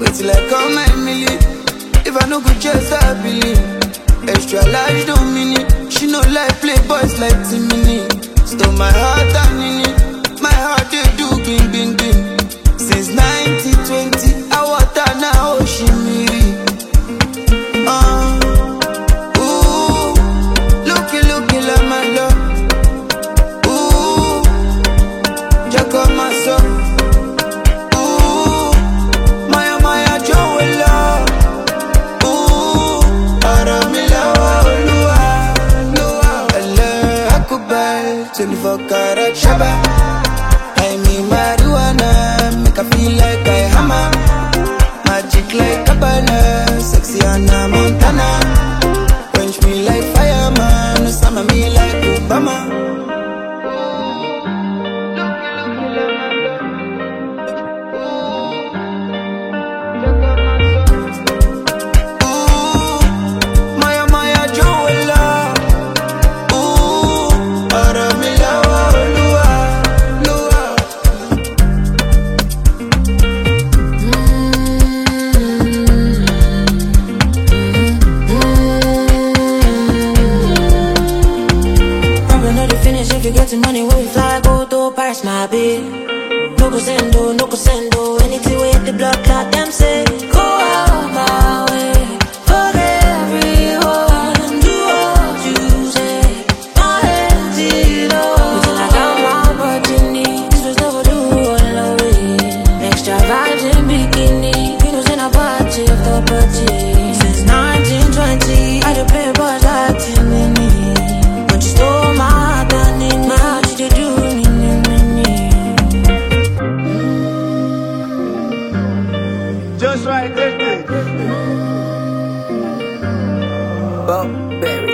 Wait till I come my milli. If I no go just happily. Extra large don't mean it. She no like play boys like Timini. Stole my heart and in it. My heart they do bing bing bing. Since 1920, I water now she me. Ooh, looking like my love. Ooh, check out my soul. Ooh, Maya Joe love. Ooh, Aramila Lua, Ella Akubal, 24 karat Shaba. I mean marijuana, make I feel like I hammer. Magic like Cabana, sexy Anna Montana. Quench me like fireman, summer me like Obama. Ooh, Maya Joella. Ooh, Aramila Lua. If you get the money, when we fly, go to Paris, my babe. No go sendo, anything with the blood clot, them say, go out my way, forget everyone, do what you say, my head's low. Until I got my opportunity, this was never do all away. Extra vibes in bikini, you know, in a party after party. Since 1920, I done play boys like Timini. But you stole my heart and in my heart you do me. Just right there. Well, baby.